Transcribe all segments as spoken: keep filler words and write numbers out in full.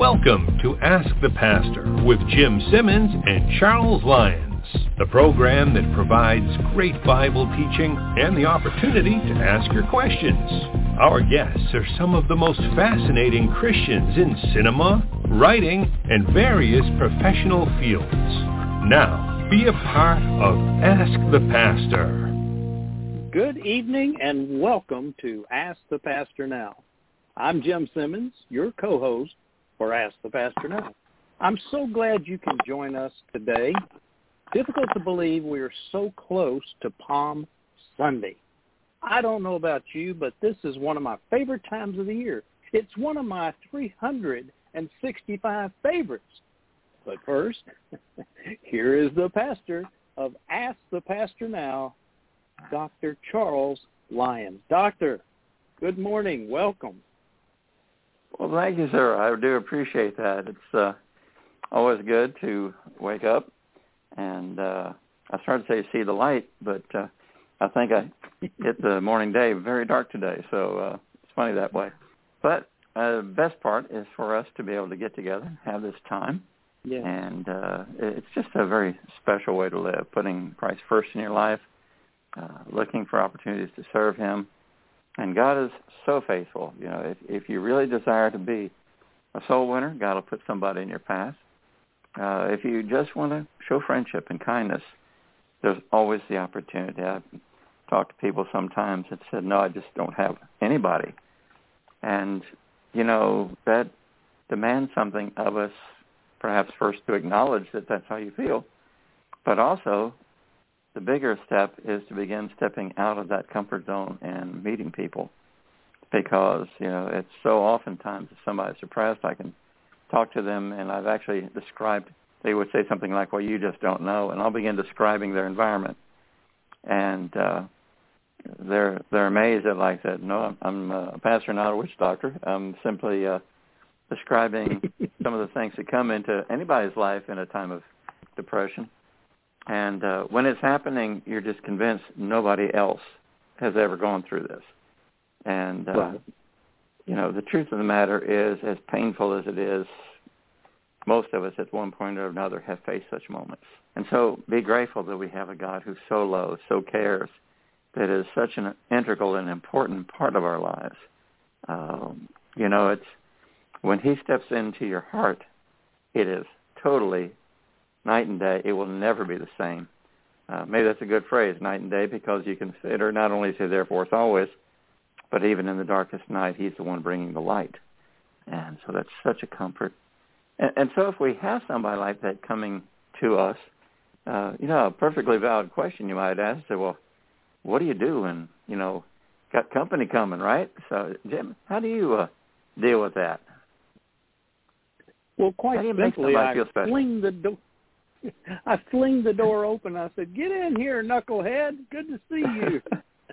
Welcome to Ask the Pastor with Jim Simmons and Charles Lyons, the program that provides great Bible teaching and the opportunity to ask your questions. Our guests are some of the most fascinating Christians in cinema, writing, and various professional fields. Now, be a part of Ask the Pastor. Good evening and welcome to Ask the Pastor Now. I'm Jim Simmons, your co-host for Ask the Pastor Now. I'm so glad you can join us today. Difficult to believe we are so close to Palm Sunday. I don't know about you, but this is one of my favorite times of the year. It's one of my three hundred sixty-five favorites. But first, here is the pastor of Ask the Pastor Now, Doctor Charles Lyons. Doctor, good morning. Welcome. Well, thank you, sir. I do appreciate that. It's uh, always good to wake up and uh, I started to say see the light, but uh, I think I hit the morning day very dark today, so uh, it's funny that way. But uh, the best part is for us to be able to get together and have this time. Yeah. And uh, it's just a very special way to live, putting Christ first in your life, uh, looking for opportunities to serve him. And God is so faithful. You know, if, if you really desire to be a soul winner, God will put somebody in your path. Uh, if you just want to show friendship and kindness, there's always the opportunity. I've talked to people sometimes that said, no, I just don't have anybody. And, you know, that demands something of us, perhaps first to acknowledge that that's how you feel, but also the bigger step is to begin stepping out of that comfort zone and meeting people, because, you know, it's so oftentimes if somebody's depressed, I can talk to them, and I've actually described, they would say something like, well, you just don't know, and I'll begin describing their environment. And uh, they're they're amazed at like that. No, I'm, I'm a pastor, not a witch doctor. I'm simply uh, describing some of the things that come into anybody's life in a time of depression. And uh, when it's happening, you're just convinced nobody else has ever gone through this. And, uh, right. you know, the truth of the matter is, as painful as it is, most of us at one point or another have faced such moments. And so be grateful that we have a God who so loves, so cares, that is such an integral and important part of our lives. Um, you know, it's when he steps into your heart, it is totally night and day. It will never be the same. Uh, maybe that's a good phrase, night and day, because you consider not only is he there for us always, but even in the darkest night, he's the one bringing the light. And so that's such a comfort. And, and so if we have somebody like that coming to us, uh, you know, a perfectly valid question you might ask, say, well, what do you do when, you know, got company coming, right? So, Jim, how do you uh, deal with that? Well, quite simply, I fling the door. I fling the door open. I said, get in here, knucklehead. Good to see you.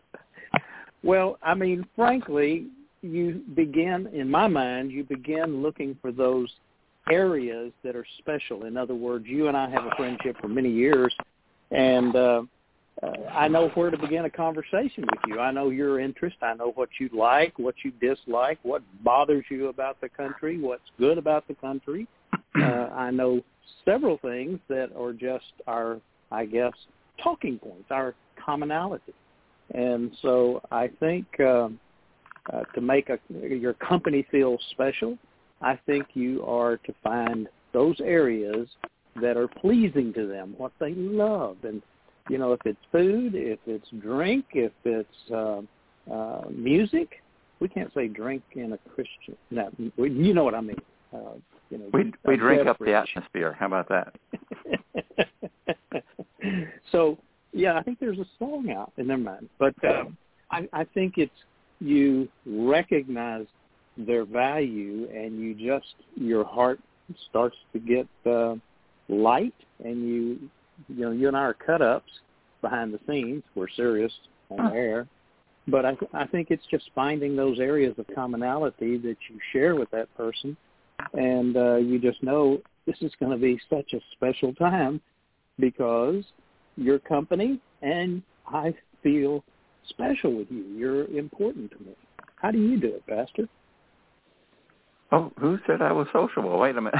Well, I mean, frankly, you begin, in my mind, you begin looking for those areas that are special. In other words, you and I have a friendship for many years, and uh, uh, I know where to begin a conversation with you. I know your interest. I know what you like, what you dislike, what bothers you about the country, what's good about the country. Uh, I know several things that are just our, I guess, talking points, our commonality. And so I think uh, uh, to make a, your company feel special, I think you are to find those areas that are pleasing to them, what they love. And, you know, if it's food, if it's drink, if it's uh, uh, music, we can't say drink in a Christian, no, you know what I mean. Uh, You know, we we drink up the atmosphere. How about that? So, yeah, I think there's a song out in their mind. But uh, I, I think it's you recognize their value and you just, your heart starts to get uh, light and you, you know, you and I are cut-ups behind the scenes. We're serious on air. But I, I think it's just finding those areas of commonality that you share with that person. And uh, you just know this is going to be such a special time because your company and I feel special with you. You're important to me. How do you do it, Pastor? oh, who said I was sociable? Wait a minute.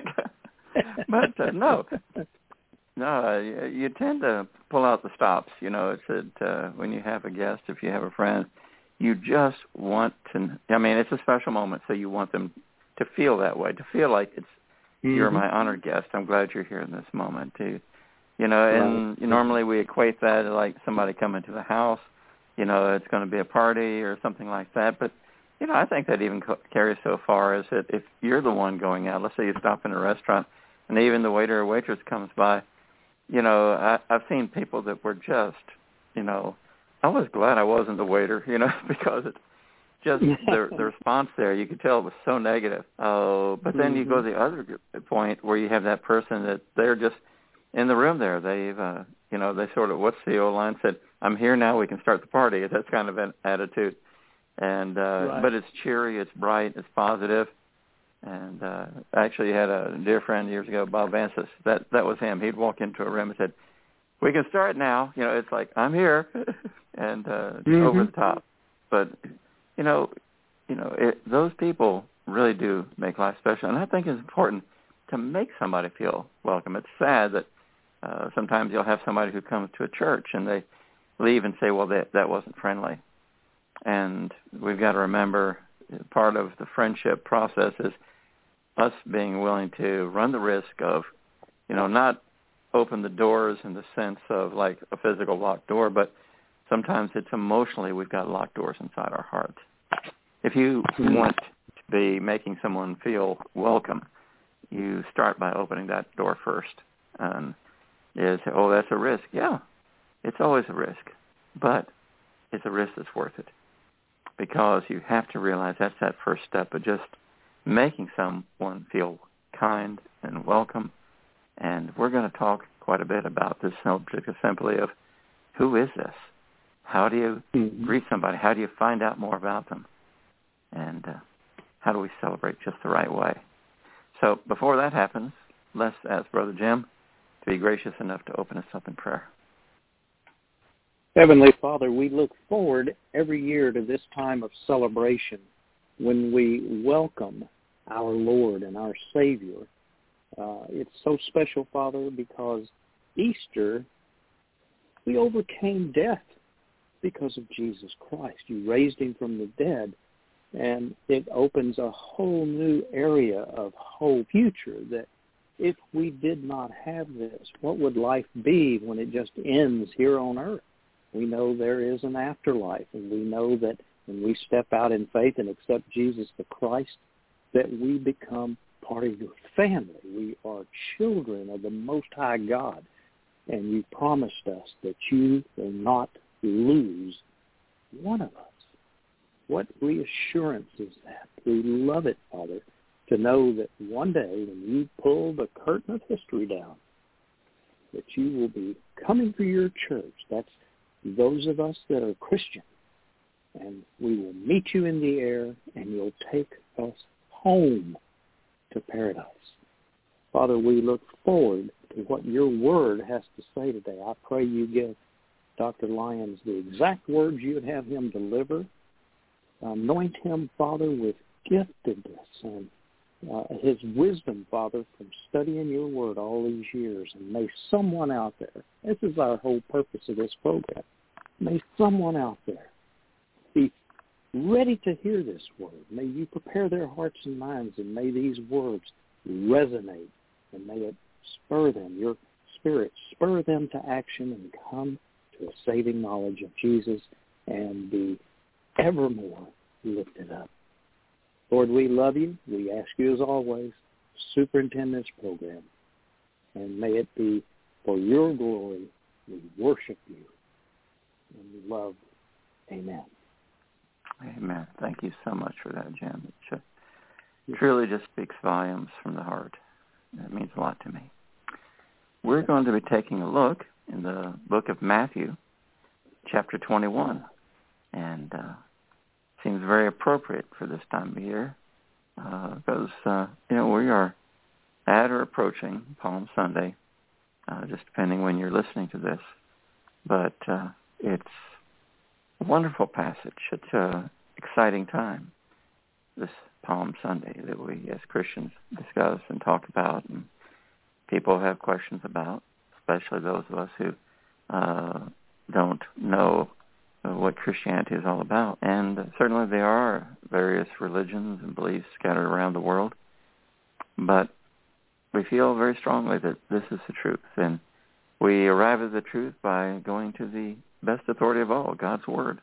But uh, no, no, uh, you, you tend to pull out the stops. You know, it's that uh, when you have a guest, if you have a friend, you just want to, I mean, it's a special moment, so you want them to feel that way, to feel like it's, mm-hmm. you're my honored guest. I'm glad you're here in this moment, too. You know, and right. normally we equate that to like somebody coming to the house. You know, it's going to be a party or something like that. But, you know, I think that even co- carries so far as that if you're the one going out, let's say you stop in a restaurant, and even the waiter or waitress comes by, you know, I, I've seen people that were just, you know, I was glad I wasn't the waiter, you know, because it's just the, the response there, you could tell it was so negative. Oh, but then mm-hmm. you go to the other point where you have that person that they're just in the room there. They've, uh, you know, they sort of, what's the old line said, I'm here now, we can start the party. That's kind of an attitude. And, uh, right. but it's cheery, it's bright, it's positive. And uh, I actually had a dear friend years ago, Bob Vances. That that was him. He'd walk into a room and said, "We can start now." You know, it's like I'm here, and uh, mm-hmm. over the top. But you know, you know, it, those people really do make life special, and I think it's important to make somebody feel welcome. It's sad that uh, sometimes you'll have somebody who comes to a church and they leave and say, "Well, that that wasn't friendly," and we've got to remember part of the friendship process is us being willing to run the risk of, you know, not open the doors in the sense of like a physical locked door, but sometimes it's emotionally we've got locked doors inside our hearts. If you want to be making someone feel welcome, you start by opening that door first. And you say, oh, that's a risk. Yeah, it's always a risk, but it's a risk that's worth it because you have to realize that's that first step of just making someone feel kind and welcome. And we're going to talk quite a bit about this subject simply of who is this? How do you mm-hmm. greet somebody? How do you find out more about them? And uh, how do we celebrate just the right way? So before that happens, let's ask Brother Jim to be gracious enough to open us up in prayer. Heavenly Father, we look forward every year to this time of celebration when we welcome our Lord and our Savior. Uh, it's so special, Father, because Easter, we overcame death because of Jesus Christ. You raised him from the dead, and it opens a whole new area of whole future that if we did not have this, what would life be when it just ends here on earth? We know there is an afterlife, and we know that when we step out in faith and accept Jesus the Christ, that we become part of your family. We are children of the Most High God, and you promised us that you will not lose one of us. What reassurance is that? We love it, Father, to know that one day when you pull the curtain of history down, that you will be coming for your church. That's those of us that are Christian, and we will meet you in the air, and you'll take us home to paradise. Father, we look forward to what your word has to say today. I pray you give Doctor Lyons the exact words you would have him deliver. Anoint him, Father, with giftedness and uh, his wisdom, Father, from studying your word all these years. And may someone out there, this is our whole purpose of this program, may someone out there be ready to hear this word. May you prepare their hearts and minds, and may these words resonate, and may it spur them, your Spirit, spur them to action and come to a saving knowledge of Jesus and be evermore lifted up. Lord, we love you. We ask you, as always, superintend this program, and may it be for your glory. We worship you, and we love you. Amen. Amen. Thank you so much for that, Jim. It truly just speaks volumes from the heart. That means a lot to me. We're going to be taking a look in the book of Matthew, chapter twenty-one, and uh, seems very appropriate for this time of year uh, because, uh, you know, we are at or approaching Palm Sunday, uh, just depending when you're listening to this. But uh, it's a wonderful passage. It's an exciting time. this Palm Sunday that we as Christians discuss and talk about, and people have questions about, especially those of us who uh, don't know what Christianity is all about. And certainly there are various religions and beliefs scattered around the world, but we feel very strongly that this is the truth. And we arrive at the truth by going to the best authority of all, God's Word.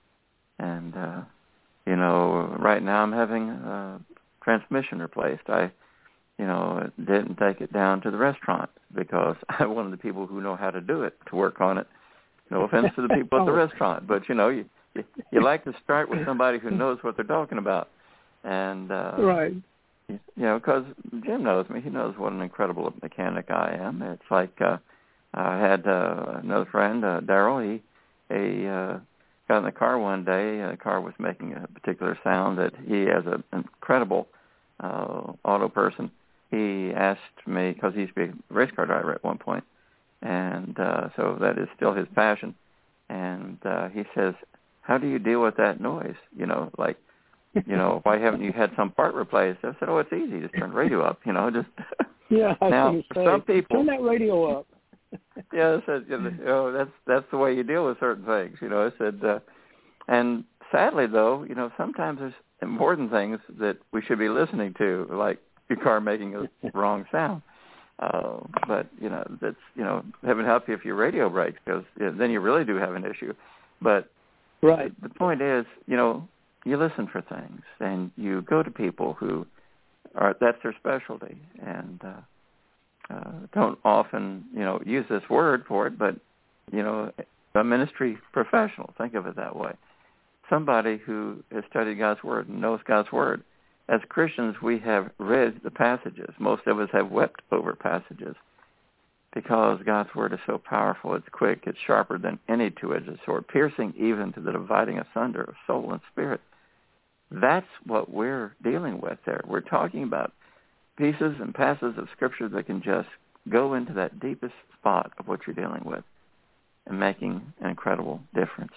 And, uh, you know, right now I'm having a transmission replaced. I, you know, didn't take it down to the restaurant because I wanted the people who know how to do it to work on it. No offense to the people at the restaurant, but, you know, you, you, you like to start with somebody who knows what they're talking about. And, uh, right. you know, because Jim knows me. He knows what an incredible mechanic I am. It's like uh, I had uh, another friend, uh, Darrell. He, he uh, got in the car one day. Uh, the car was making a particular sound that he, as an incredible uh, auto person, he asked me, because he used to be a race car driver at one point, and uh, so that is still his passion. And uh, he says, how do you deal with that noise? You know, like, you know, why haven't you had some part replaced? I said, oh, it's easy. Just turn the radio up, you know, just. Yeah, I now, was for some people. Turn that radio up. Yeah, I said, you know, that's, that's the way you deal with certain things, you know. I said, uh, and sadly, though, you know, sometimes there's important things that we should be listening to, like your car making a wrong sound. Uh, but, you know, that's, you know, heaven help you if your radio breaks, because you know, then you really do have an issue. But right. the, the point is, you know, you listen for things, and you go to people who are, that's their specialty, and uh, uh, don't often, you know, use this word for it, but, you know, a ministry professional, think of it that way. Somebody who has studied God's Word and knows God's Word. As Christians, we have read the passages. Most of us have wept over passages because God's Word is so powerful. It's quick. It's sharper than any two-edged sword, piercing even to the dividing asunder of soul and spirit. That's what we're dealing with there. We're talking about pieces and passages of Scripture that can just go into that deepest spot of what you're dealing with and making an incredible difference.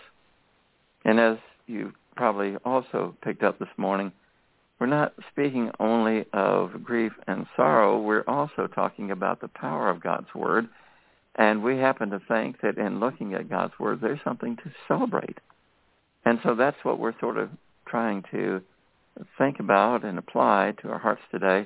And as you probably also picked up this morning, we're not speaking only of grief and sorrow. We're also talking about the power of God's Word. And we happen to think that in looking at God's Word, there's something to celebrate. And so that's what we're sort of trying to think about and apply to our hearts today.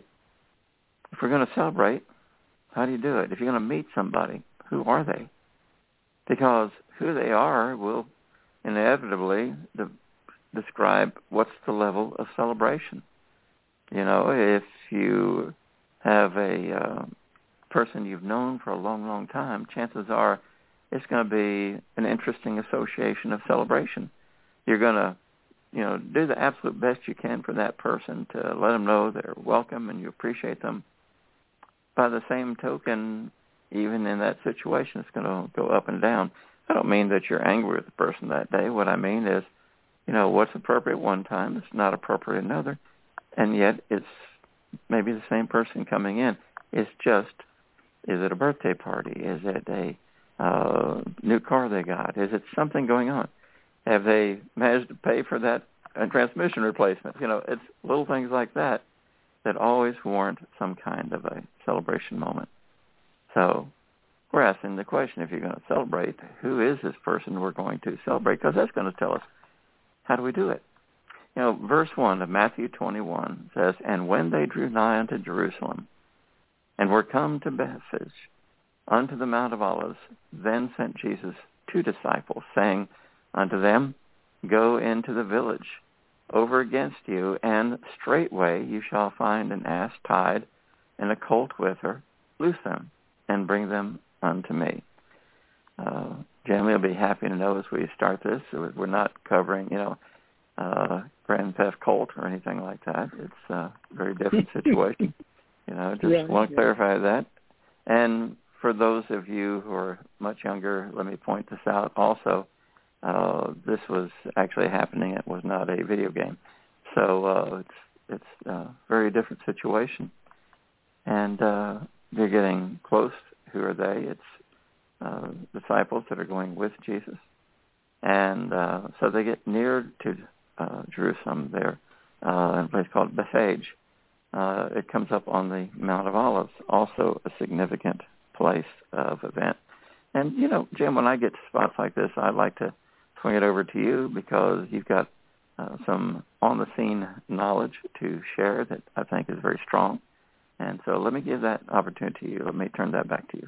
If we're going to celebrate, how do you do it? If you're going to meet somebody, who are they? Because who they are will inevitably de- describe what's the level of celebration. You know, if you have a uh, person you've known for a long, long time, chances are it's going to be an interesting association of celebration. You're going to, you know, do the absolute best you can for that person to let them know they're welcome and you appreciate them. By the same token, even in that situation, it's going to go up and down. I don't mean that you're angry with the person that day. What I mean is, you know, what's appropriate one time is not appropriate another, and yet it's maybe the same person coming in. It's just, is it a birthday party? Is it a uh, new car they got? Is it something going on? Have they managed to pay for that uh, transmission replacement? You know, it's little things like that that always warrant some kind of a celebration moment. So we're asking the question, if you're going to celebrate, who is this person we're going to celebrate? Because that's going to tell us, how do we do it? You know, verse one of Matthew twenty-one says, and when they drew nigh unto Jerusalem, and were come to Bethphage, unto the Mount of Olives, then sent Jesus two disciples, saying unto them, go into the village over against you, and straightway you shall find an ass tied, and a colt with her. Loose them, and bring them unto me. Uh, Jamie will be happy to know as we start this, we're not covering, you know, uh, Grand Theft Colt or anything like that. It's a very different situation. You know, just yeah, want to yeah. clarify that. And for those of you who are much younger, let me point this out also. Uh, this was actually happening. It was not a video game. So uh, it's it's a very different situation. And uh, they're getting close. Who are they? It's uh, disciples that are going with Jesus. And uh, so they get near to uh, Jerusalem there. uh, in a place called Bethphage. Uh, it comes up on the Mount of Olives, also a significant place of event. And, you know, Jim, when I get to spots like this, I'd like to swing it over to you because you've got uh, some on-the-scene knowledge to share that I think is very strong. And so let me give that opportunity to you. Let me turn that back to you.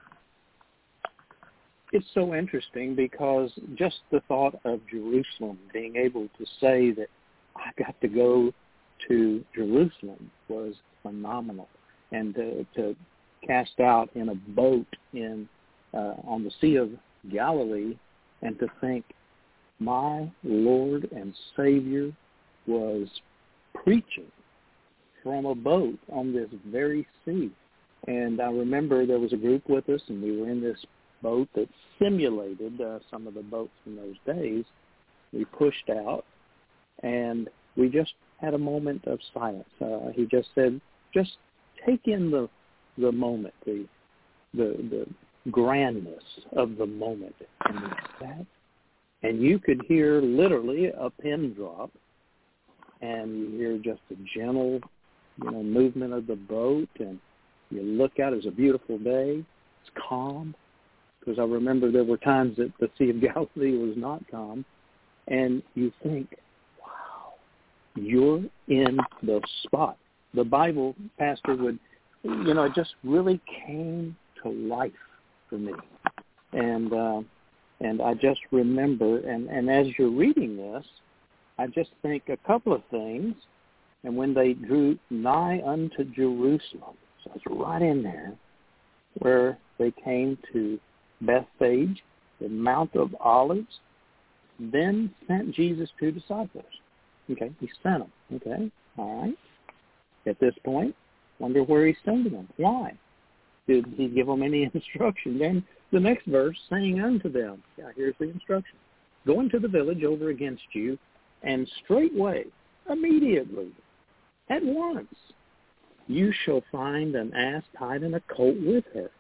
It's so interesting because just the thought of Jerusalem, being able to say that I got to go to Jerusalem was phenomenal. And to, to cast out in a boat in uh, on the Sea of Galilee and to think my Lord and Savior was preaching from a boat on this very sea. And I remember there was a group with us, and we were in this boat that simulated uh, some of the boats in those days. We pushed out, and we just had a moment of silence. Uh, he just said, just take in the the moment, the the, the grandness of the moment. And we sat, and you could hear literally a pin drop, and you hear just a gentle, you know, movement of the boat, and you look out. It's a beautiful day. It's calm. Because I remember there were times that the Sea of Galilee was not calm, and you think, wow, you're in the spot. The Bible, Pastor, would, you know, it just really came to life for me. And uh, and I just remember, and, and as you're reading this, I just think a couple of things. And when they drew nigh unto Jerusalem, so it's right in there, where they came to Bethphage, the Mount of Olives, then sent Jesus two disciples. Okay, he sent them. Okay, all right. At this point, wonder where he's sending them. Why? Did he give them any instruction? Then the next verse, saying unto them, yeah, here's the instruction. Go into the village over against you, and straightway, immediately, at once, you shall find an ass tied and a colt with her.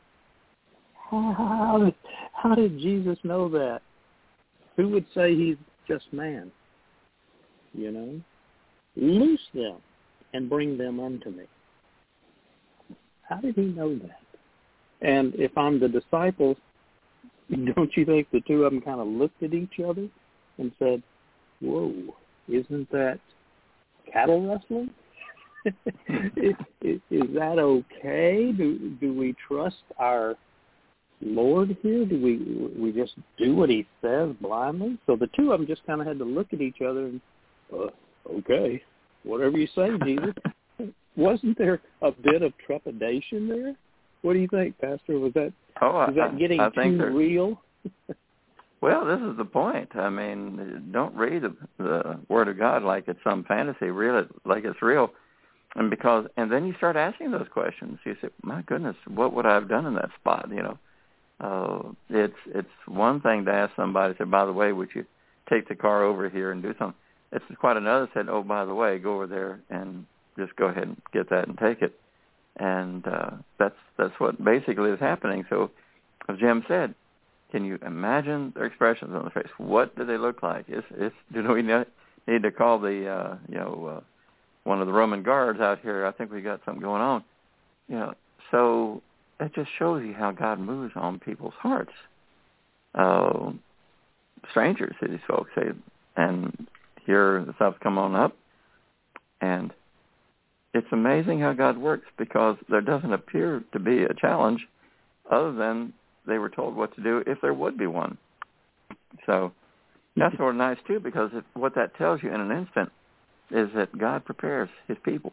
How did, how did Jesus know that? Who would say he's just man? You know? Loose them and bring them unto me. How did he know that? And if I'm the disciples, don't you think the two of them kind of looked at each other and said, whoa, isn't that cattle rustling? is, is, is that okay? Do, do we trust our Lord here? Do we we just do what he says blindly? So the two of them just kind of had to look at each other and, uh, okay, whatever you say, Jesus. Wasn't there a bit of trepidation there? What do you think, Pastor? Was that oh, was that I, getting I think too real? Well, this is the point. I mean, don't read the, the Word of God like it's some fantasy. Read it like it's real. And because, and then you start asking those questions. You say, my goodness, what would I have done in that spot, you know? Uh, it's it's one thing to ask somebody, say, by the way, would you take the car over here and do something? It's quite another to say, oh, by the way, go over there and just go ahead and get that and take it. And uh, that's that's what basically is happening. So, as Jim said, can you imagine their expressions on their face? What do they look like? It's, it's, do we need to call the uh, you know uh, one of the Roman guards out here? I think we got something going on. You know, so. It just shows you how God moves on people's hearts. Uh, strangers, these folks say, and here the stuff's come on up. And it's amazing how God works because there doesn't appear to be a challenge other than they were told what to do if there would be one. So that's sort of nice, too, because it, what that tells you in an instant is that God prepares his people.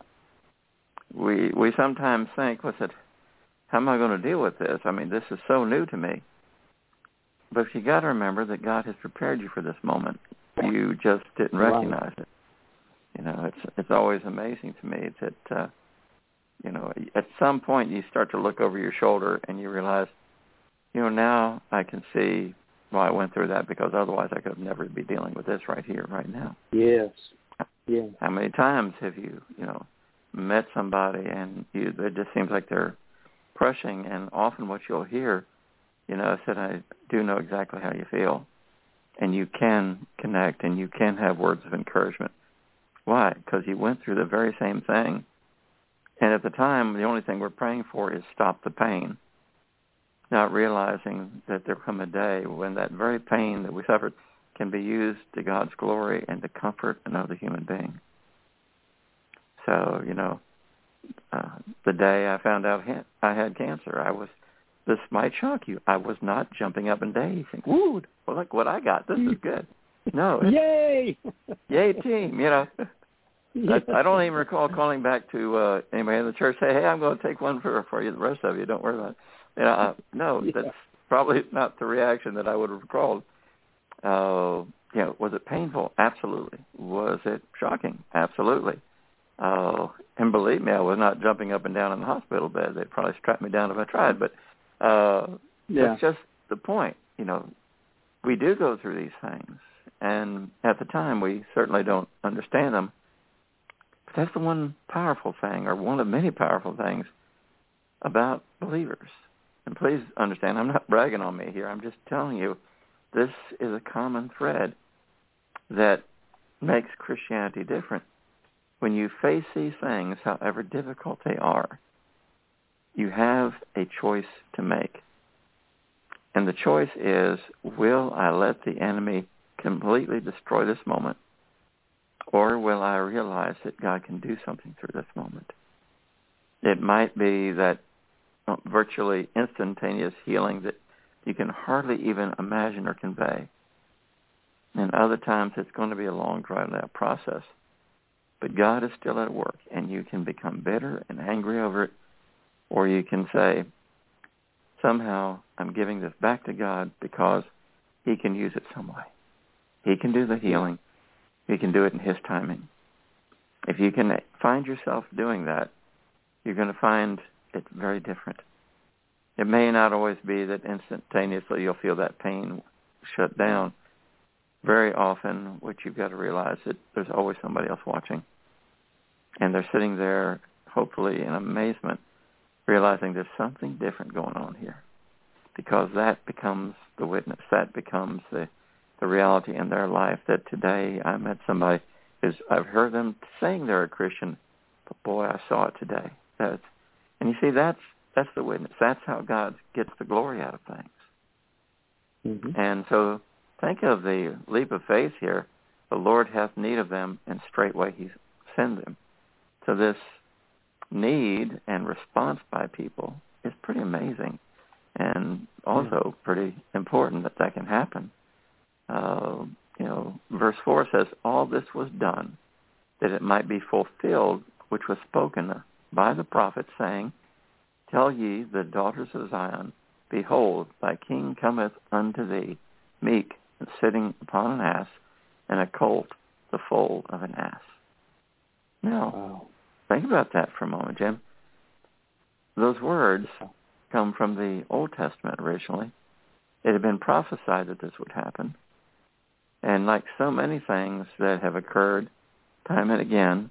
We we sometimes think, what's it, how am I going to deal with this? I mean, this is so new to me. But you got to remember that God has prepared you for this moment. You just didn't recognize it. You know, it's it's always amazing to me that, uh, you know, at some point you start to look over your shoulder and you realize, you know, now I can see why I went through that because otherwise I could never be dealing with this right here, right now. Yes. Yeah. How many times have you, you know, met somebody and you, it just seems like they're crushing, and often what you'll hear, you know, I said, I do know exactly how you feel, and you can connect, and you can have words of encouragement. Why? Because he went through the very same thing. And at the time, the only thing we're praying for is stop the pain, not realizing that there come a day when that very pain that we suffered can be used to God's glory and to comfort another human being. So, you know, uh, the day I found out I had cancer, I was, this might shock you, I was not jumping up and dancing. Woo, well, look what I got. This is good. No. Yay! Yay, team, you know. I, I don't even recall calling back to uh, anybody in the church, say, hey, I'm going to take one for for you, the rest of you. Don't worry about it. You know, uh, no, yeah. That's probably not the reaction that I would have recalled. Uh, you know, was it painful? Absolutely. Was it shocking? Absolutely. Uh, and believe me, I was not jumping up and down in the hospital bed. They'd probably strap me down if I tried. But uh, yeah. That's just the point. You know, we do go through these things. And at the time, we certainly don't understand them. But that's the one powerful thing, or one of many powerful things about believers. And please understand, I'm not bragging on me here. I'm just telling you, this is a common thread that makes Christianity different. When you face these things, however difficult they are, you have a choice to make. And the choice is, will I let the enemy completely destroy this moment, or will I realize that God can do something through this moment? It might be that virtually instantaneous healing that you can hardly even imagine or convey. And other times it's going to be a long, drawn-out process. But God is still at work, and you can become bitter and angry over it, or you can say, somehow I'm giving this back to God because he can use it some way. He can do the healing. He can do it in his timing. If you can find yourself doing that, you're going to find it very different. It may not always be that instantaneously you'll feel that pain shut down. Very often, what you've got to realize is that there's always somebody else watching. And they're sitting there, hopefully in amazement, realizing there's something different going on here. Because that becomes the witness. That becomes the, the reality in their life that today I met somebody who's, I've heard them saying they're a Christian, but boy, I saw it today. That's, and you see, that's that's the witness. That's how God gets the glory out of things. Mm-hmm. And so think of the leap of faith here. The Lord hath need of them, and straightway he sends them. So this need and response by people is pretty amazing, and also pretty important that that can happen. Uh, you know, verse four says, all this was done, that it might be fulfilled, which was spoken by the prophet, saying, tell ye the daughters of Zion, behold, thy king cometh unto thee, meek, and sitting upon an ass, and a colt, the foal of an ass. Now, wow. Think about that for a moment, Jim. Those words come from the Old Testament originally. It had been prophesied that this would happen. And like so many things that have occurred time and again,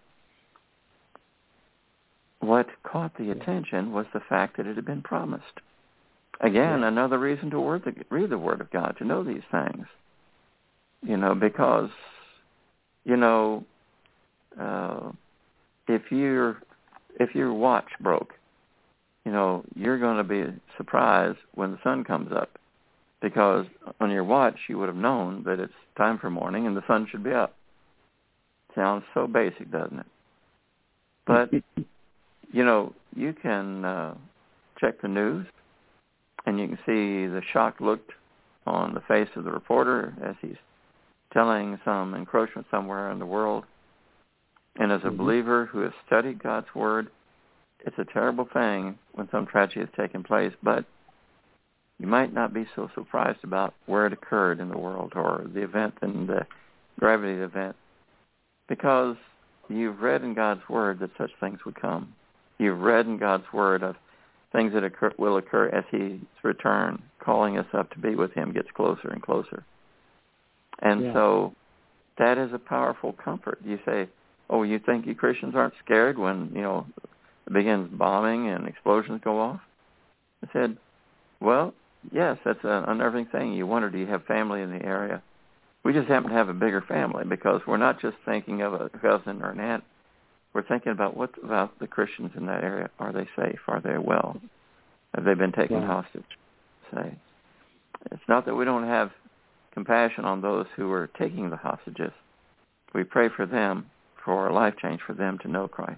what caught the attention was the fact that it had been promised. Again, yeah. Another reason to read the Word of God, to know these things. You know, because, you know, uh, if your if your watch broke, you know, you're going to be surprised when the sun comes up, because on your watch you would have known that it's time for morning and the sun should be up. Sounds so basic, doesn't it? But, you know, you can uh, check the news, and you can see the shocked look on the face of the reporter as he's telling some encroachment somewhere in the world. And as a mm-hmm. believer who has studied God's Word, it's a terrible thing when some tragedy has taken place, but you might not be so surprised about where it occurred in the world or the event and the gravity of the event, because you've read in God's Word that such things would come. You've read in God's Word of things that occur, will occur as His return, calling us up to be with Him, gets closer and closer. And yeah. so that is a powerful comfort. You say, oh, you think you Christians aren't scared when, you know, it begins bombing and explosions go off? I said, well, yes, that's an unnerving thing. You wonder, do you have family in the area? We just happen to have a bigger family because we're not just thinking of a cousin or an aunt. We're thinking about what about the Christians in that area. Are they safe? Are they well? Have they been taken yeah. hostage? Say, it's not that we don't have compassion on those who are taking the hostages. We pray for them, for a life change, for them to know Christ.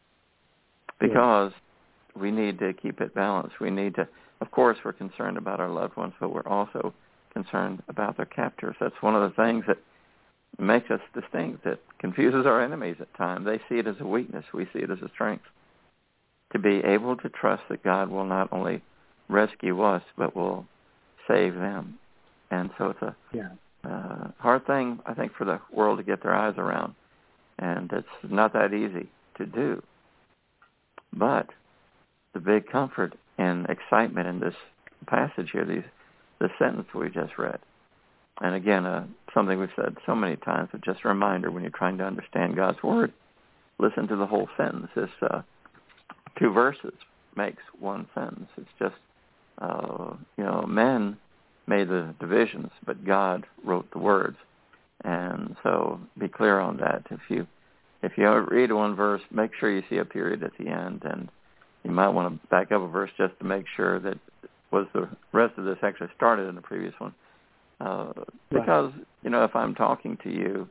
Because yeah. we need to keep it balanced. We need to, of course, we're concerned about our loved ones, but we're also concerned about their captors. That's one of the things that makes us distinct, that confuses our enemies at times. They see it as a weakness. We see it as a strength. To be able to trust that God will not only rescue us, but will save them. And so it's a yeah. uh, hard thing, I think, for the world to get their eyes around. And it's not that easy to do. But the big comfort and excitement in this passage here, these, this sentence we just read, and again, uh, something we've said so many times, but just a reminder, when you're trying to understand God's Word, listen to the whole sentence. This uh, two verses makes one sentence. It's just, uh, you know, men made the divisions, but God wrote the words. And so be clear on that. If you if you read one verse, make sure you see a period at the end, and you might want to back up a verse just to make sure that was the rest of this actually started in the previous one. Uh, because, right. you know, if I'm talking to you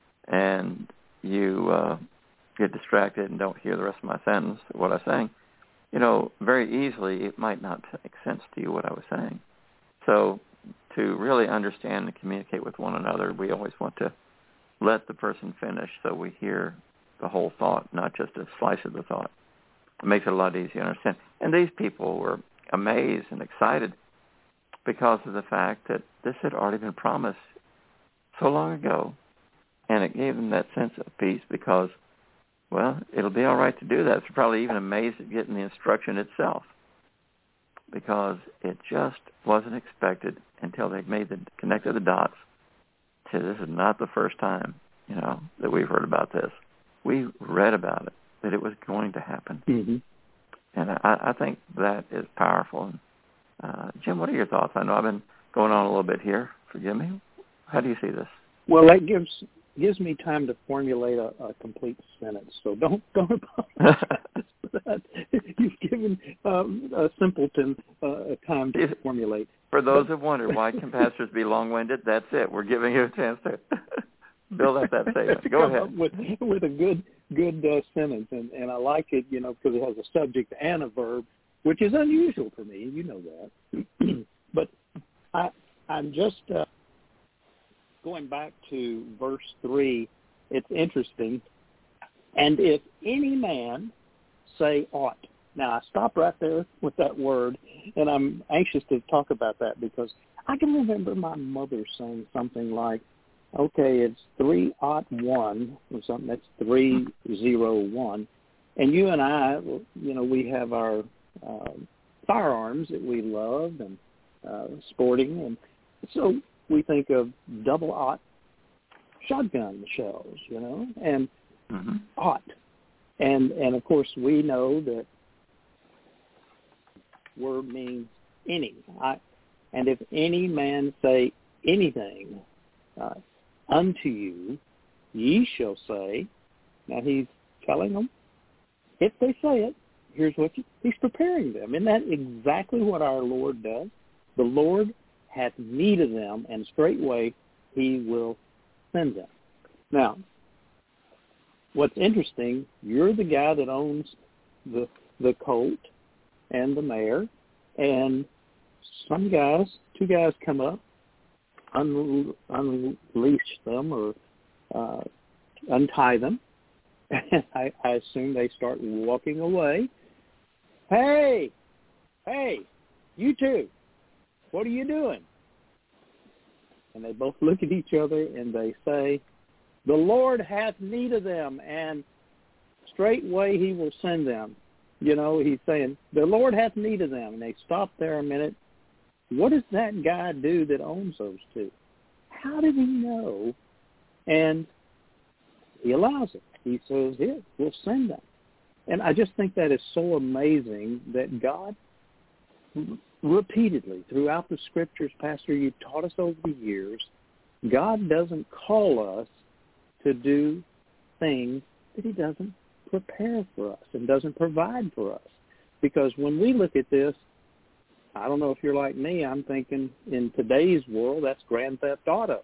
and you uh, get distracted and don't hear the rest of my sentence, what I'm saying, you know, very easily it might not make sense to you what I was saying. So to really understand and communicate with one another, we always want to let the person finish so we hear the whole thought, not just a slice of the thought. It makes it a lot easier to understand. And these people were amazed and excited because of the fact that this had already been promised so long ago, and it gave them that sense of peace because, well, it'll be all right to do that. They're probably even amazed at getting the instruction itself because it just wasn't expected until they made the connected the dots to this is not the first time, you know, that we've heard about this. We read about it, that it was going to happen. Mm-hmm. And I, I think that is powerful. And, uh, Jim, what are your thoughts? I know I've been going on a little bit here. Forgive me. How do you see this? Well, that gives gives me time to formulate a, a complete sentence. So don't don't apologize for that. You've given um, a simpleton uh, a time to if, formulate. For those who wonder why can pastors be long-winded, that's it. We're giving you a chance to build up that statement. Go ahead. With, with a good good uh, sentence, and, and I like it, you know, because it has a subject and a verb, which is unusual for me. You know that. But I, I'm just uh, going back to verse three. It's interesting. And if any man say ought. Now, I stop right there with that word, and I'm anxious to talk about that because I can remember my mother saying something like, okay, it's three ought one or something. That's three zero one. And you and I, you know, we have our uh, firearms that we love and uh, sporting. And so we think of double ought shotgun shells, you know, and mm-hmm. ought. And, and, of course, we know that word means any. I, and if any man say anything uh, unto you, ye shall say. Now he's telling them, if they say it, here's what you, he's preparing them. Isn't that exactly what our Lord does? The Lord hath need of them, and straightway he will send them. Now, what's interesting, you're the guy that owns the the colt and the mare, and some guys, two guys come up, un- unleash them or uh, untie them, and I, I assume they start walking away. Hey, hey, you two, what are you doing? And they both look at each other and they say, the Lord hath need of them, and straightway he will send them. You know, he's saying, the Lord hath need of them. And they stop there a minute. What does that guy do that owns those two? How did he know? And he allows it. He says, here, we'll send them. And I just think that is so amazing that God repeatedly throughout the Scriptures, Pastor, you taught us over the years, God doesn't call us to do things that he doesn't prepare for us and doesn't provide for us. Because when we look at this, I don't know if you're like me, I'm thinking in today's world, that's Grand Theft Auto.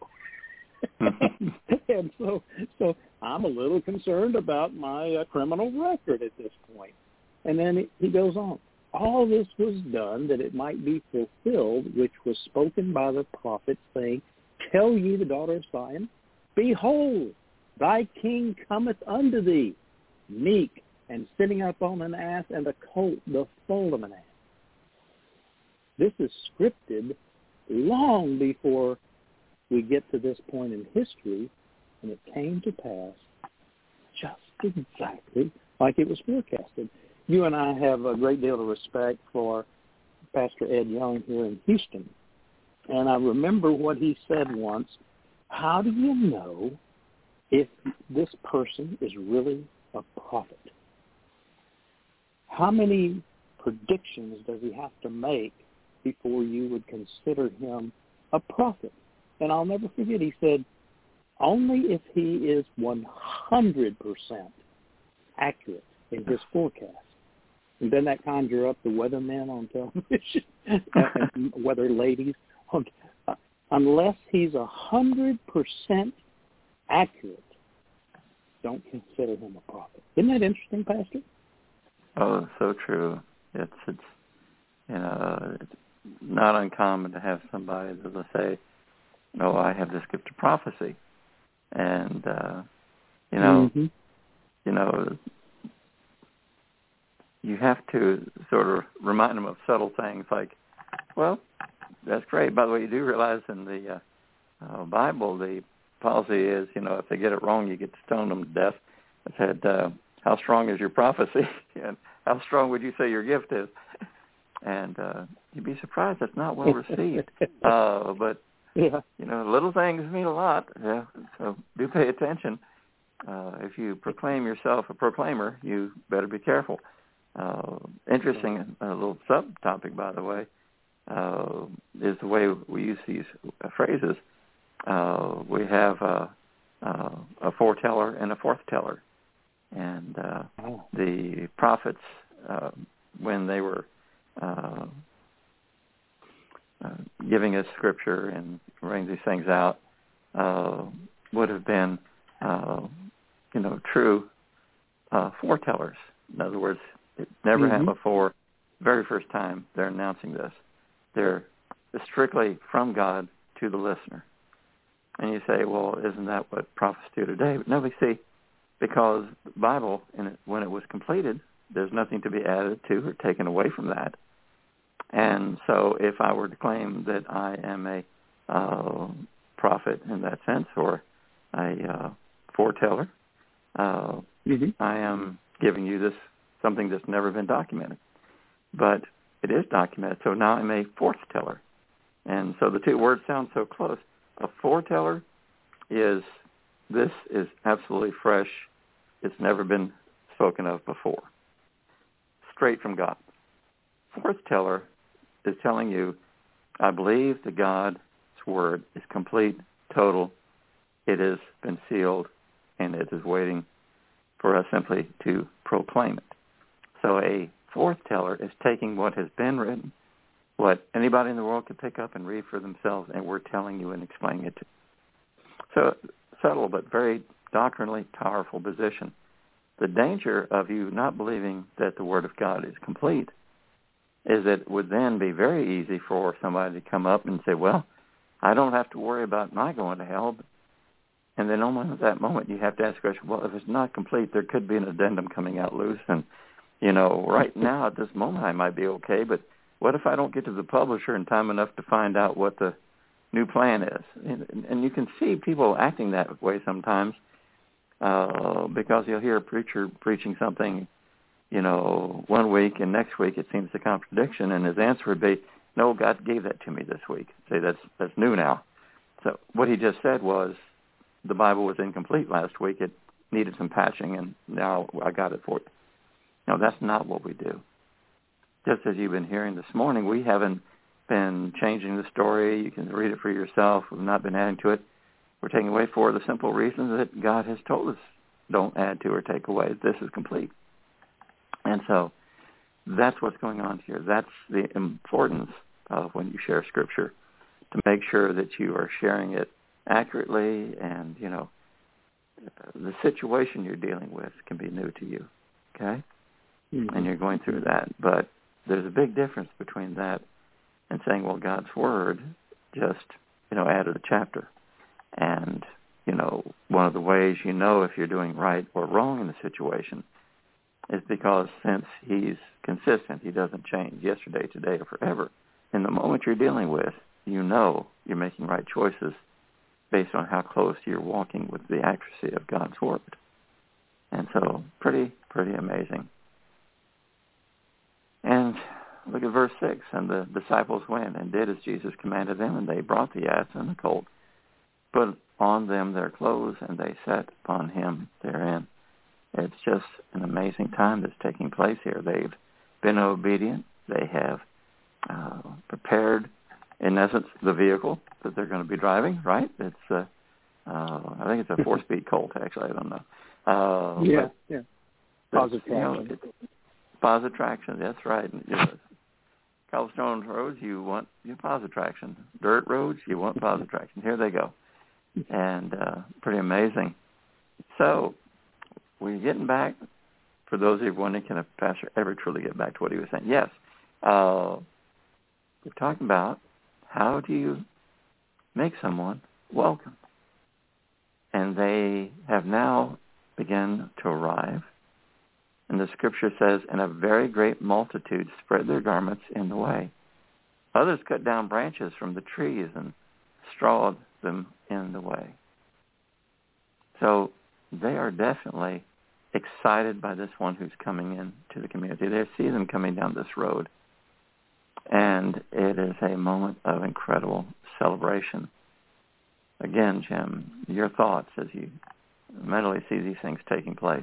and so so I'm a little concerned about my uh, criminal record at this point. And then he goes on. All this was done that it might be fulfilled, which was spoken by the prophet, saying, Tell ye the daughter of Zion, Behold, thy king cometh unto thee, meek, and sitting up on an ass, and a colt, the foal of an ass. This is scripted long before we get to this point in history, and it came to pass just exactly like it was forecasted. You and I have a great deal of respect for Pastor Ed Young here in Houston. And I remember what he said once, how do you know if this person is really a prophet? How many predictions does he have to make before you would consider him a prophet? And I'll never forget, he said, only if he is one hundred percent accurate in his forecast. And then that conjure up the weathermen on television and weather ladies. Uh, unless he's one hundred percent accurate, don't consider him a prophet. Isn't that interesting, Pastor? Oh, so true. It's, it's you know, it's not uncommon to have somebody that will say, no, I have this gift of prophecy. And, uh, you know, mm-hmm. you know, you have to sort of remind them of subtle things like, well, that's great. By the way, you do realize in the uh, uh, Bible, the policy is, you know, if they get it wrong, you get to stone them to death. I said, uh, how strong is your prophecy? And how strong would you say your gift is? And uh, you'd be surprised that's not well received. uh, but, yeah. you know, little things mean a lot. Yeah, so do pay attention. Uh, if you proclaim yourself a proclaimer, you better be careful. Uh, interesting, a little subtopic, by the way, uh, is the way we use these uh, phrases. Uh, we have a, uh, a foreteller and a forthteller. And uh, oh. the prophets, uh, when they were uh, uh, giving us scripture and bringing these things out, uh, would have been, uh, you know, true uh, foretellers. In other words, it never mm-hmm. happened before. Very first time they're announcing this. They're strictly from God to the listener. And you say, well, isn't that what prophets do today? But no, we see, because the Bible, in it, when it was completed, there's nothing to be added to or taken away from that. And so if I were to claim that I am a uh, prophet in that sense, or a uh, foreteller, uh, mm-hmm. I am giving you this something that's never been documented. But it is documented, so now I'm a forthteller. And so the two words sound so close. A foreteller is, this is absolutely fresh. It's never been spoken of before. Straight from God. Forthteller is telling you, I believe that God's word is complete, total. It has been sealed, and it is waiting for us simply to proclaim it. So a forthteller is taking what has been written, what anybody in the world could pick up and read for themselves, and we're telling you and explaining it to you. So subtle but very doctrinally powerful position. The danger of you not believing that the Word of God is complete is that it would then be very easy for somebody to come up and say, well, I don't have to worry about my going to hell. And then almost at that moment you have to ask the question, well, if it's not complete, there could be an addendum coming out loose. And, you know, right now at this moment I might be okay, but what if I don't get to the publisher in time enough to find out what the new plan is? And, and you can see people acting that way sometimes uh, because you'll hear a preacher preaching something, you know, one week and next week it seems a contradiction, and his answer would be, no, God gave that to me this week. Say, that's that's new now. So what he just said was the Bible was incomplete last week. It needed some patching, and now I got it for you. No, that's not what we do. Just as you've been hearing this morning, we haven't been changing the story. You can read it for yourself. We've not been adding to it. We're taking away for the simple reason that God has told us, don't add to or take away. This is complete. And so that's what's going on here. That's the importance of when you share Scripture, to make sure that you are sharing it accurately, and, you know, the situation you're dealing with can be new to you, okay? Mm-hmm. And you're going through that. But there's a big difference between that and saying, well, God's Word just, you know, added a chapter. And, you know, one of the ways you know if you're doing right or wrong in the situation is because since he's consistent, he doesn't change yesterday, today, or forever. In the moment you're dealing with, you know you're making right choices based on how close you're walking with the accuracy of God's Word. And so pretty, pretty amazing. And look at verse six. And the disciples went and did as Jesus commanded them, and they brought the ass and the colt, put on them their clothes, and they sat upon him therein. It's just an amazing time that's taking place here. They've been obedient. They have uh, prepared, in essence, the vehicle that they're going to be driving, right? It's, uh, uh, I think it's a four-speed Colt, actually. I don't know. Uh, yeah, yeah. Positive traction. You know, positive traction, that's right. You know, cobblestone roads, you want your positive traction. Dirt roads, you want positive traction. Here they go. And uh, pretty amazing. So we're getting back, for those of you wondering, can a pastor ever truly get back to what he was saying? Yes. Uh, we're talking about how do you make someone welcome? And they have now begun to arrive. And the Scripture says, and a very great multitude spread their garments in the way. Others cut down branches from the trees and strawed them in the way. So they are definitely excited by this one who's coming in to the community. They see them coming down this road. And it is a moment of incredible celebration. Again, Jim, your thoughts as you mentally see these things taking place.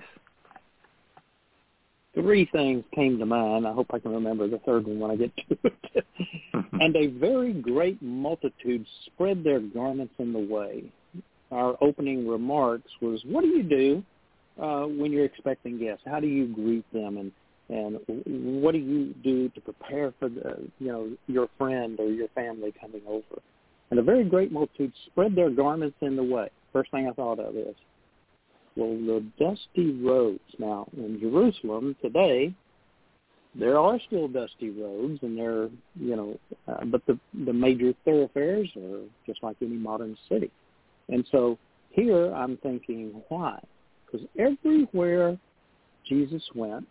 Three things came to mind. I hope I can remember the third one when I get to it. And a very great multitude spread their garments in the way. Our opening remarks was, what do you do uh, when you're expecting guests? How do you greet them, and and what do you do to prepare for the, you know, your friend or your family coming over? And a very great multitude spread their garments in the way. First thing I thought of is, well, the dusty roads. Now, in Jerusalem today, there are still dusty roads, and they're, you know, uh, but the the major thoroughfares are just like any modern city. And so here I'm thinking, why? Because everywhere Jesus went,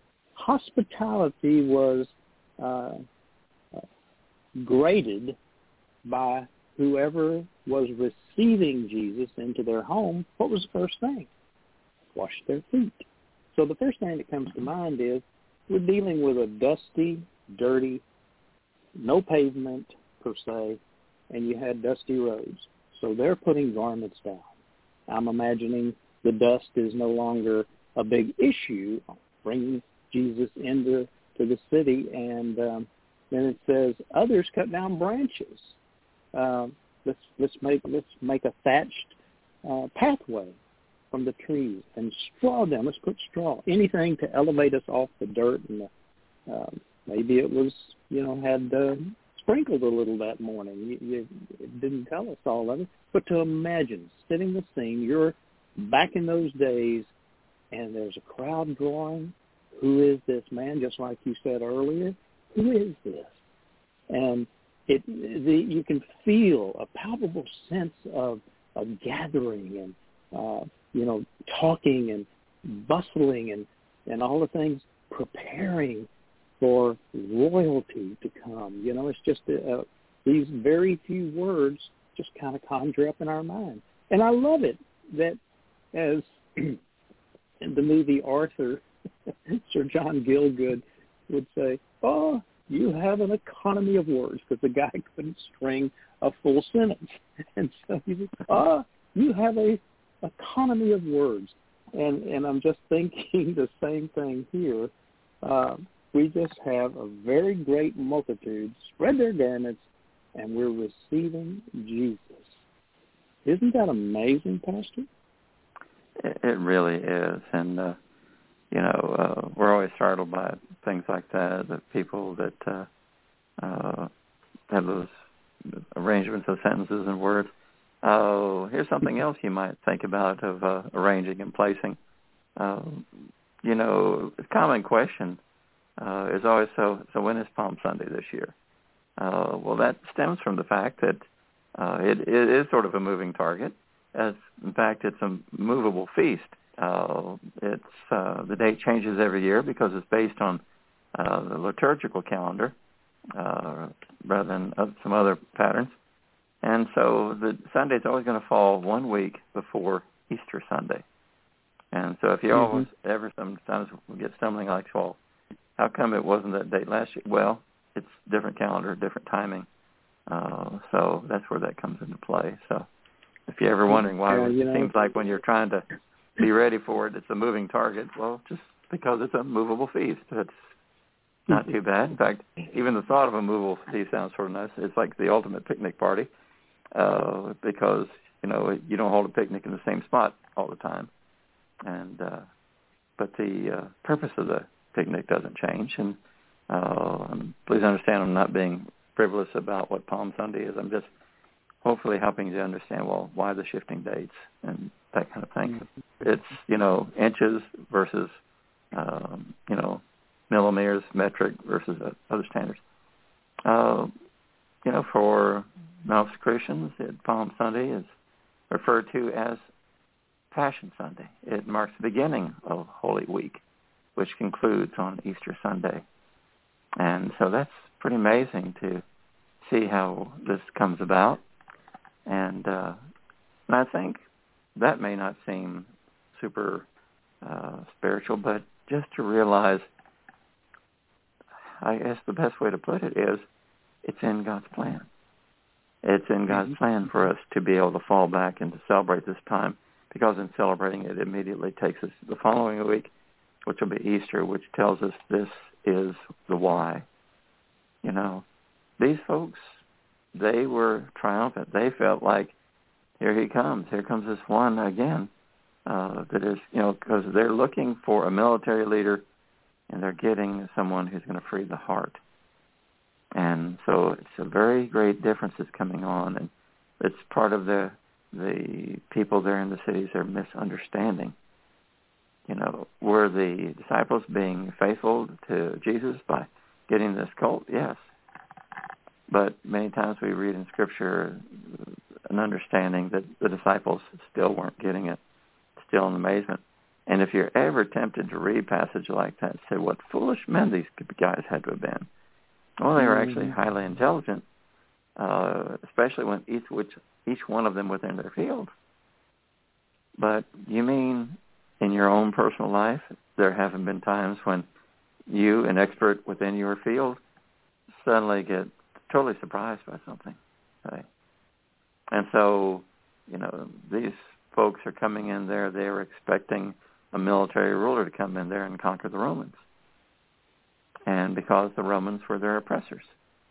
hospitality was uh, uh, graded by whoever was receiving Jesus into their home. What was the first thing? Wash their feet. So the first thing that comes to mind is we're dealing with a dusty, dirty, no pavement per se, and you had dusty roads. So they're putting garments down. I'm imagining the dust is no longer a big issue, bringing Jesus into to the city, and um, then it says others cut down branches. Um, let's let's make let's make a thatched uh, pathway from the trees and straw them. Let's put straw, anything to elevate us off the dirt, and the, uh, maybe it was you know had uh, sprinkled a little that morning. You, you it didn't tell us all of it, but to imagine setting the scene, you're back in those days, and there's a crowd drawing. Who is this man? Just like you said earlier, who is this? And it the you can feel a palpable sense of of gathering and uh, you know talking and bustling and and all the things preparing for royalty to come. You know, it's just uh, these very few words just kind of conjure up in our mind. And I love it that as in the movie Arthur, Sir John Gielgud would say, oh, you have an economy of words, because the guy couldn't string a full sentence. And so he said, oh, you have a economy of words. And, and I'm just thinking the same thing here. Uh, we just have a very great multitude spread their garments, and we're receiving Jesus. Isn't that amazing, Pastor? It, it really is. And, uh, you know, uh, we're always startled by things like that, the people that uh, uh, have those arrangements of sentences and words. Oh, here's something else you might think about of uh, arranging and placing. Uh, you know, a common question uh, is always, so, so when is Palm Sunday this year? Uh, well, that stems from the fact that uh, it, it is sort of a moving target. As, in fact, it's a movable feast. Uh, it's uh, the date changes every year because it's based on uh, the liturgical calendar uh, rather than uh, some other patterns. And so the Sunday is always going to fall one week before Easter Sunday. And so if you mm-hmm. always ever sometimes get stumbling like, well, how come it wasn't that date last year? Well, it's different calendar, different timing. Uh, so that's where that comes into play. So if you're ever wondering why yeah, it know, seems like when you're trying to be ready for it, it's a moving target, well, just because it's a movable feast. It's not too bad. In fact, even the thought of a movable feast sounds sort of nice. It's like the ultimate picnic party uh, because, you know, you don't hold a picnic in the same spot all the time. And uh, but the uh, purpose of the picnic doesn't change. And uh, please understand I'm not being frivolous about what Palm Sunday is. I'm just hopefully helping you to understand, well, why the shifting dates and that kind of thing. Mm-hmm. It's, you know, inches versus, um, you know, millimeters, metric versus uh, other standards. Uh, you know, for most Christians, it, Palm Sunday is referred to as Passion Sunday. It marks the beginning of Holy Week, which concludes on Easter Sunday. And so that's pretty amazing to see how this comes about. And, uh, and I think that may not seem super uh, spiritual, but just to realize, I guess the best way to put it is, it's in God's plan. It's in God's plan for us to be able to fall back and to celebrate this time, because in celebrating it, it immediately takes us the following week, which will be Easter, which tells us this is the why. You know, these folks, they were triumphant. They felt like, here he comes. Here comes this one again. Uh, that is, you know, because they're looking for a military leader, and they're getting someone who's going to free the heart. And so it's a very great difference that's coming on, and it's part of the the people there in the cities are misunderstanding. You know, were the disciples being faithful to Jesus by getting this cult? Yes. But many times we read in Scripture an understanding that the disciples still weren't getting it, still in amazement. And if you're ever tempted to read passage like that, say, what foolish men these guys had to have been. Well, they were actually highly intelligent, uh, especially when each, which, each one of them within their field. But you mean in your own personal life, there haven't been times when you, an expert within your field, suddenly get totally surprised by something, right? And so, you know, these folks are coming in there, they were expecting a military ruler to come in there and conquer the Romans. And because the Romans were their oppressors.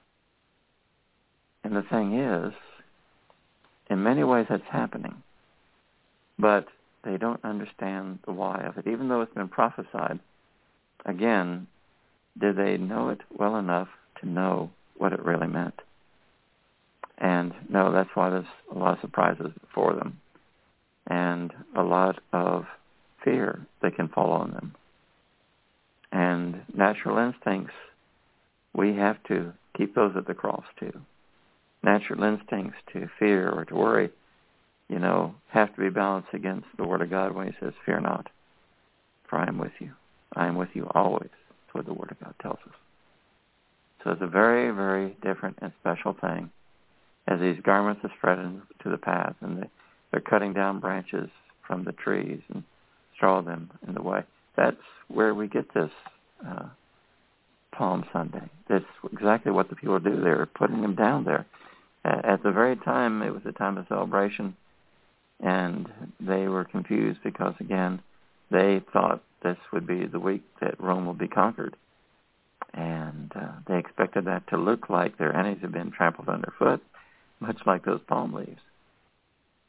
And the thing is, in many ways that's happening, but they don't understand the why of it. Even though it's been prophesied, again, did they know it well enough to know what it really meant? And no, that's why there's a lot of surprises for them and a lot of fear that can fall on them. And natural instincts, we have to keep those at the cross too. Natural instincts to fear or to worry, you know, have to be balanced against the Word of God when he says, fear not, for I am with you. I am with you always. That's what the Word of God tells us. So it's a very, very different and special thing as these garments are spread into the path and they, they're cutting down branches from the trees and straw them in the way. That's where we get this uh, Palm Sunday. That's exactly what the people do. They're putting them down there. Uh, at the very time, it was a time of celebration, and they were confused because, again, they thought this would be the week that Rome would be conquered. And uh, they expected that to look like their enemies had been trampled underfoot, much like those palm leaves.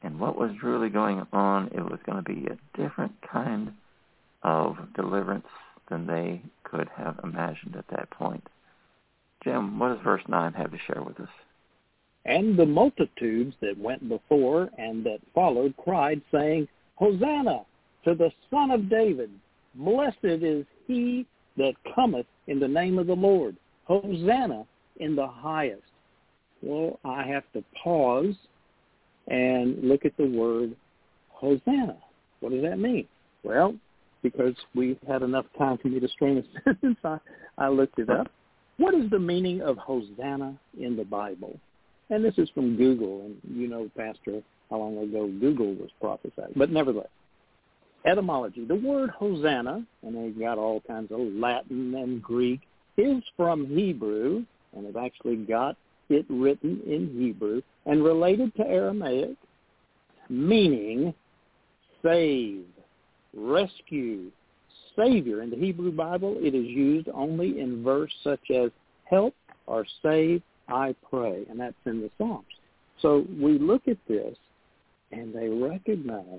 And what was really going on, it was going to be a different kind of deliverance than they could have imagined at that point. Jim, what does verse nine have to share with us? And the multitudes that went before and that followed cried, saying, Hosanna to the Son of David. Blessed is he that cometh in the name of the Lord. Hosanna in the highest. Well, I have to pause and look at the word Hosanna. What does that mean? Well, because we had enough time for me to string a sentence, I, I looked it up. What is the meaning of Hosanna in the Bible? And this is from Google, and you know, Pastor, how long ago Google was prophesied. But nevertheless, etymology. The word Hosanna, and they've got all kinds of Latin and Greek, is from Hebrew, and they've actually got it written in Hebrew, and related to Aramaic, meaning save, rescue, Savior. In the Hebrew Bible, it is used only in verse such as help or save, I pray, and that's in the Psalms. So we look at this, and they recognize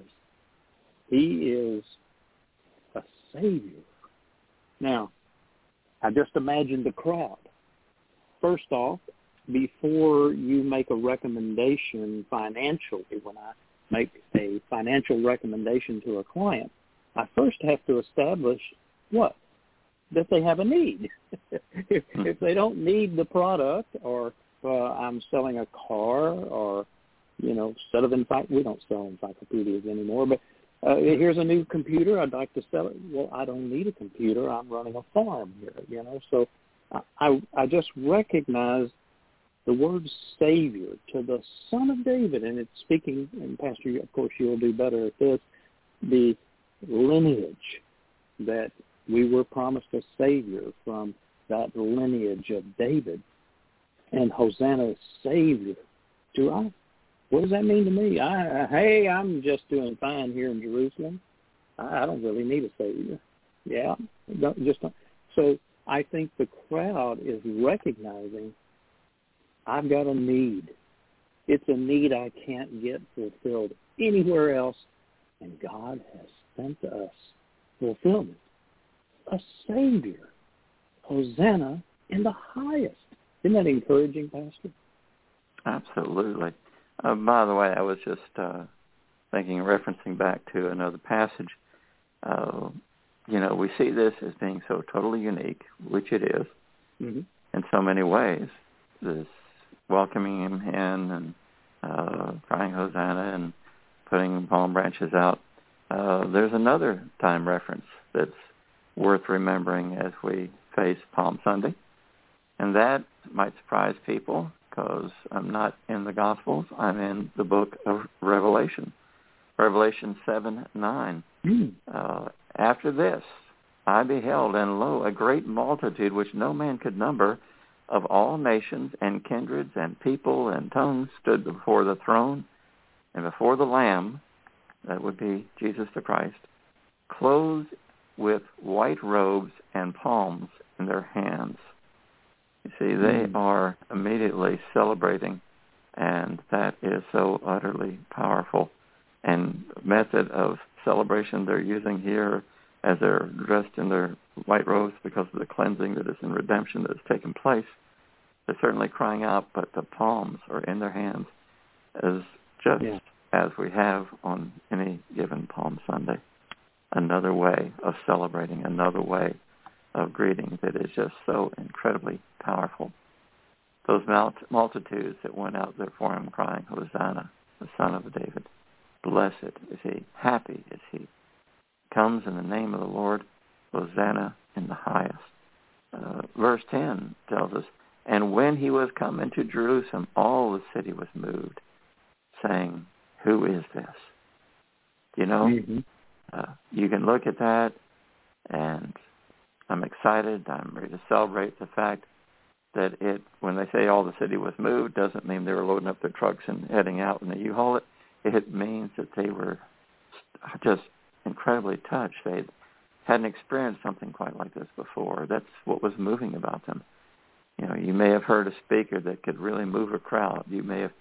he is a Savior. Now, I just imagine the crowd. First off, before you make a recommendation financially, when I make a financial recommendation to a client, I first have to establish what? That they have a need. if, if they don't need the product, or uh, I'm selling a car, or, you know, instead of, encycl- we don't sell encyclopedias anymore, but uh, here's a new computer, I'd like to sell it. Well, I don't need a computer. I'm running a farm here, you know. So I, I just recognize the word Savior to the Son of David, and it's speaking, and Pastor, of course, you'll do better at this, the lineage that we were promised a Savior from that lineage of David. And Hosanna is Savior. Do I? What does that mean to me? I, hey, I'm just doing fine here in Jerusalem. I, I don't really need a Savior. Yeah, don't, just don't. So I think the crowd is recognizing I've got a need. It's a need I can't get fulfilled anywhere else, and God has sent to us fulfillment. A Savior. Hosanna in the highest. Isn't that encouraging, Pastor? Absolutely. Uh, by the way, I was just uh, thinking, referencing back to another passage. Uh, you know, we see this as being so totally unique, which it is, mm-hmm. in so many ways. This welcoming him in and uh, crying Hosanna and putting palm branches out. Uh, there's another time reference that's worth remembering as we face Palm Sunday, and that might surprise people because I'm not in the Gospels. I'm in the book of Revelation, Revelation seven nine. Mm. Uh, after this, I beheld, and lo, a great multitude which no man could number, of all nations and kindreds and people and tongues, stood before the throne and before the Lamb, that would be Jesus the Christ, clothed with white robes and palms in their hands. You see, they mm. are immediately celebrating, and that is so utterly powerful. And the method of celebration they're using here, as they're dressed in their white robes because of the cleansing that is in redemption that has taken place, they're certainly crying out, but the palms are in their hands, as just yeah. as we have on any given Palm Sunday. Another way of celebrating, another way of greeting that is just so incredibly powerful. Those multitudes that went out there for him crying, Hosanna, the Son of David. Blessed is he, happy is he. Comes in the name of the Lord, Hosanna in the highest. Uh, verse ten tells us, and when he was come into Jerusalem, all the city was moved, saying, who is this? You know, mm-hmm. uh, you can look at that, and I'm excited. I'm ready to celebrate the fact that it, when they say all the city was moved, doesn't mean they were loading up their trucks and heading out in the U-Haul it. It means that they were just incredibly touched. They hadn't experienced something quite like this before. That's what was moving about them. You know, you may have heard a speaker that could really move a crowd. You may have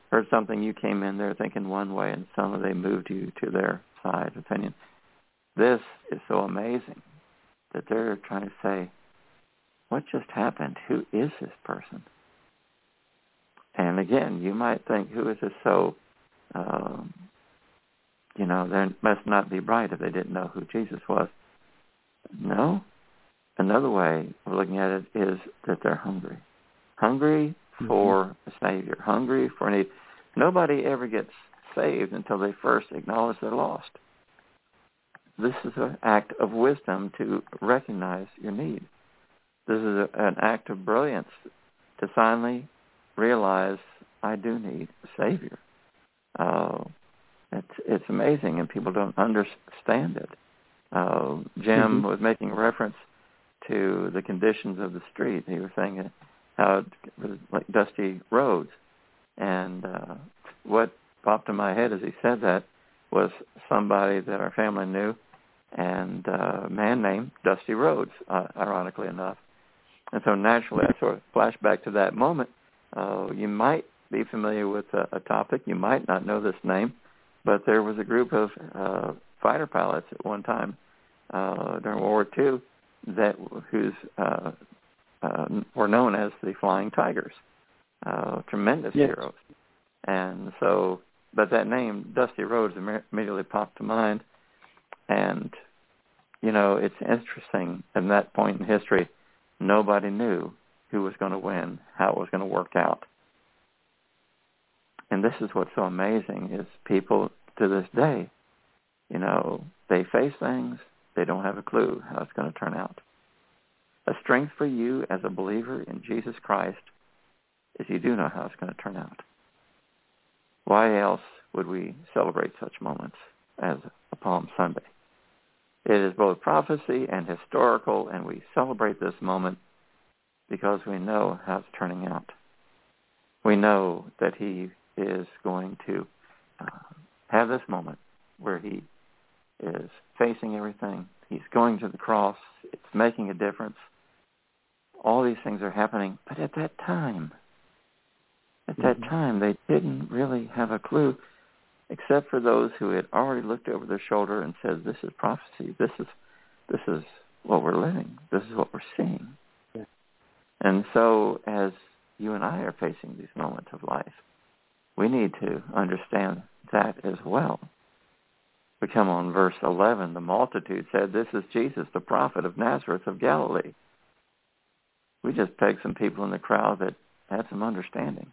heard something, you came in there thinking one way, and suddenly they moved you to their side opinion. This is so amazing that they're trying to say, what just happened? Who is this person? And again, you might think, who is this so, um, you know, they must not be bright if they didn't know who Jesus was. No. Another way of looking at it is that they're hungry. Hungry for a Savior. Hungry for a need. Nobody ever gets saved until they first acknowledge they're lost. This is an act of wisdom to recognize your need. This is a, an act of brilliance to finally realize I do need a Savior. Uh, it's, it's amazing, and people don't understand it. Uh, Jim mm-hmm. was making reference to the conditions of the street. He was saying how it was like dusty roads. And uh, what popped in my head as he said that was somebody that our family knew, and uh, a man named Dusty Rhodes, uh, ironically enough. And so naturally I sort of flashed back to that moment. Uh, you might be familiar with a, a topic. You might not know this name, but there was a group of uh, fighter pilots at one time uh, during World War Two that whose uh, uh, were known as the Flying Tigers, uh, tremendous yes. heroes. And so, but that name, Dusty Rhodes, immediately popped to mind. And, you know, it's interesting, at that point in history, nobody knew who was going to win, how it was going to work out. And this is what's so amazing, is people to this day, you know, they face things, they don't have a clue how it's going to turn out. A strength for you as a believer in Jesus Christ is you do know how it's going to turn out. Why else would we celebrate such moments as a Palm Sunday? It is both prophecy and historical, and we celebrate this moment because we know how it's turning out. We know that he is going to uh, have this moment where he is facing everything. He's going to the cross. It's making a difference. All these things are happening. But at that time, at that time, they didn't really have a clue, except for those who had already looked over their shoulder and said, this is prophecy. This is this is what we're living. This is what we're seeing. Yeah. And so as you and I are facing these moments of life, we need to understand that as well. We come on verse eleven. The multitude said, this is Jesus, the prophet of Nazareth of Galilee. We just pegged some people in the crowd that had some understanding.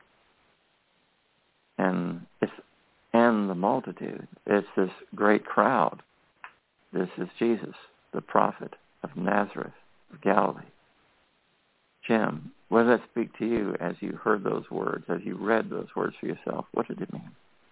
And it's and the multitude. It's this great crowd. This is Jesus, the prophet of Nazareth of Galilee. Jim, what did that speak to you as you heard those words, as you read those words for yourself? What did it mean?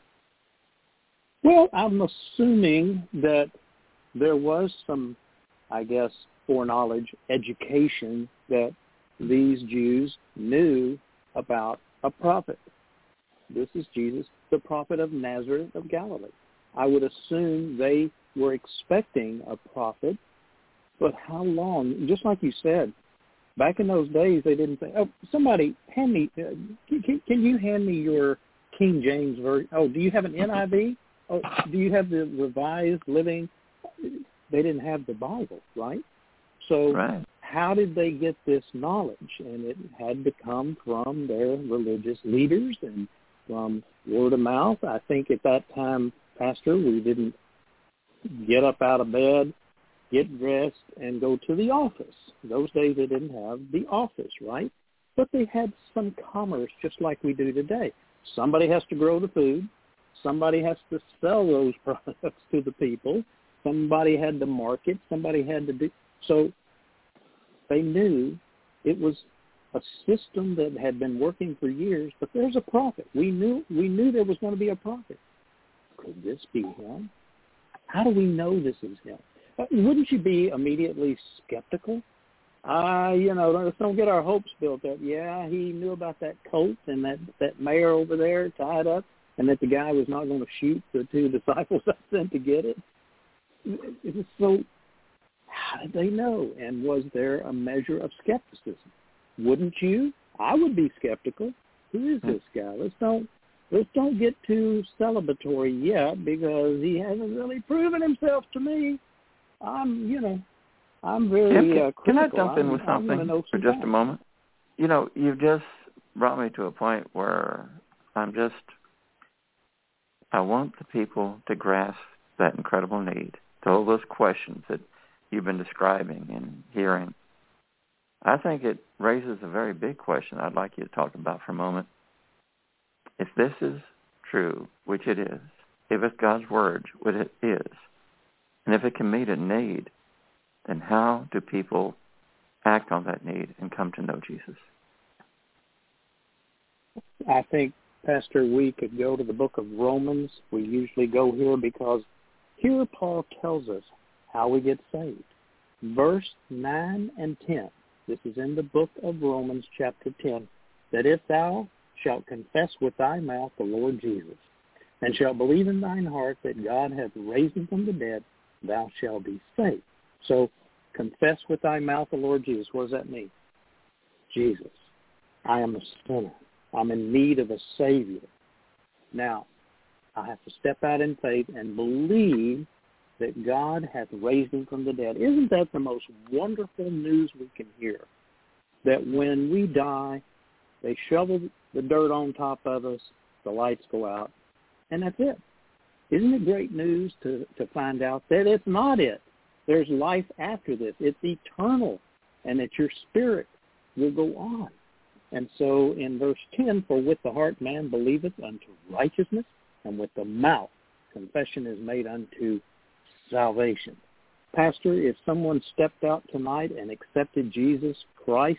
Well, I'm assuming that there was some, I guess, foreknowledge, education that these Jews knew about a prophet. This is Jesus, the prophet of Nazareth of Galilee. I would assume they were expecting a prophet, but how long? Just like you said, back in those days, they didn't say, oh, somebody, hand me, uh, can, can you hand me your King James version? Oh, do you have an N I V? Oh, do you have the Revised Living? They didn't have the Bible, right? So right. How did they get this knowledge? And it had to come from their religious leaders and from word of mouth. I think at that time, Pastor, we didn't get up out of bed, get dressed, and go to the office. Those days they didn't have the office, right? But they had some commerce just like we do today. Somebody has to grow the food. Somebody has to sell those products to the people. Somebody had to market. Somebody had to do. So they knew it was a system that had been working for years, but there's a prophet. We knew we knew there was going to be a prophet. Could this be him? How do we know this is him? Uh, wouldn't you be immediately skeptical? Ah, uh, you know, let's don't get our hopes built up. Yeah, he knew about that colt and that, that mare over there tied up, and that the guy was not going to shoot the two disciples I sent to get it. It was so, how did they know? And was there a measure of skepticism? Wouldn't you? I would be skeptical. Who is this guy? Let's don't let's don't get too celebratory yet because he hasn't really proven himself to me. I'm, you know, I'm very Tim, uh, critical. Can I jump in I'm, with something for just things. a moment? You know, you've just brought me to a point where I'm just, I want the people to grasp that incredible need, to all those questions that you've been describing and hearing. I think it raises a very big question I'd like you to talk about for a moment. If this is true, which it is, if it's God's word, which it is, and if it can meet a need, then how do people act on that need and come to know Jesus? I think, Pastor, we could go to the book of Romans. We usually go here because here Paul tells us how we get saved. Verse nine and ten, this is in the book of Romans chapter ten, that if thou shalt confess with thy mouth the Lord Jesus, and shalt believe in thine heart that God hath raised him from the dead, thou shalt be saved. So confess with thy mouth the Lord Jesus. What does that mean? Jesus, I am a sinner. I'm in need of a Savior. Now, I have to step out in faith and believe that God hath raised him from the dead. Isn't that the most wonderful news we can hear? That when we die, they shovel the dirt on top of us, the lights go out, and that's it. Isn't it great news to, to find out that it's not it? There's life after this. It's eternal, and that your spirit will go on. And so in verse ten, for with the heart man believeth unto righteousness, and with the mouth confession is made unto salvation. Pastor, if someone stepped out tonight and accepted Jesus Christ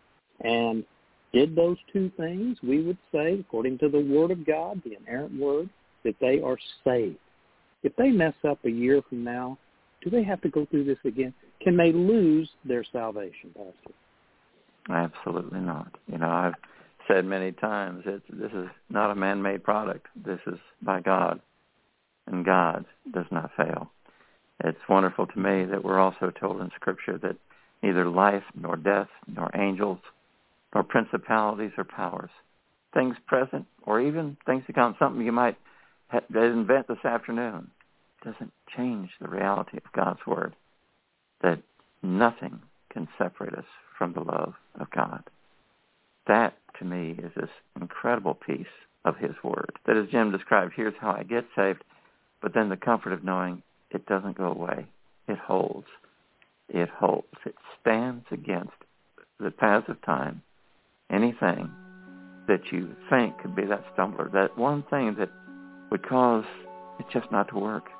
and did those two things, we would say, according to the Word of God, the inerrant Word, that they are saved. If they mess up a year from now, do they have to go through this again? Can they lose their salvation, Pastor? Absolutely not. You know, I've said many times that this is not a man-made product. This is by God, and God does not fail. It's wonderful to me that we're also told in Scripture that neither life nor death nor angels nor principalities or powers, things present or even things to come, something you might ha- invent this afternoon, doesn't change the reality of God's Word, that nothing can separate us from the love of God. That, to me, is this incredible piece of his Word. That, as Jim described, here's how I get saved, but then the comfort of knowing it doesn't go away. It holds. It holds. It stands against the paths of time, anything that you think could be that stumbler, that one thing that would cause it just not to work.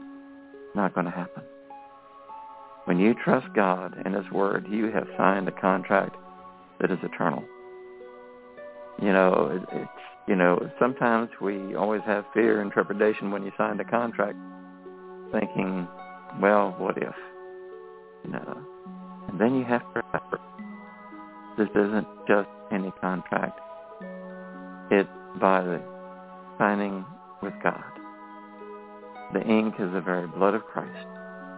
Not going to happen. When you trust God and his Word, you have signed a contract that is eternal. You know, it, it's, you know, sometimes we always have fear and trepidation when you sign a contract, thinking, well, what if? You know, and then you have to remember, this isn't just any contract. It's by the signing with God. The ink is the very blood of Christ.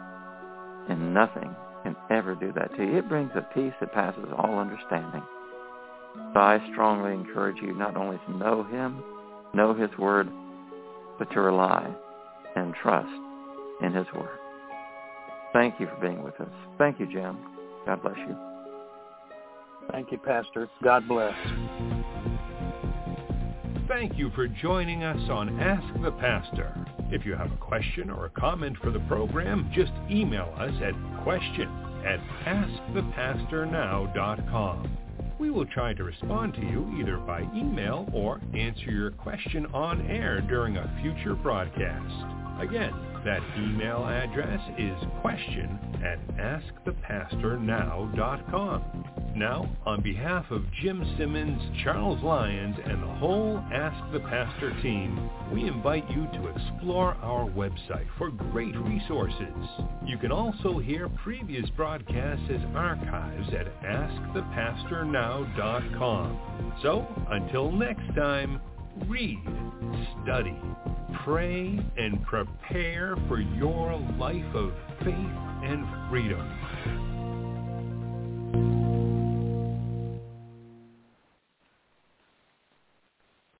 And nothing can ever do that to you. It brings a peace that passes all understanding. So I strongly encourage you not only to know him, know his Word, but to rely and trust in his Word. Thank you for being with us. Thank you, Jim. God bless you. Thank you, Pastor. God bless. Thank you for joining us on Ask the Pastor. If you have a question or a comment for the program, just email us at question at ask the pastor now dot com. We will try to respond to you either by email or answer your question on air during a future broadcast. Again, that email address is question at ask the pastor now dot com. Now, on behalf of Jim Simmons, Charles Lyons, and the whole Ask the Pastor team, we invite you to explore our website for great resources. You can also hear previous broadcasts as archives at ask the pastor now dot com. So, until next time, read, study, pray, and prepare for your life of faith and freedom.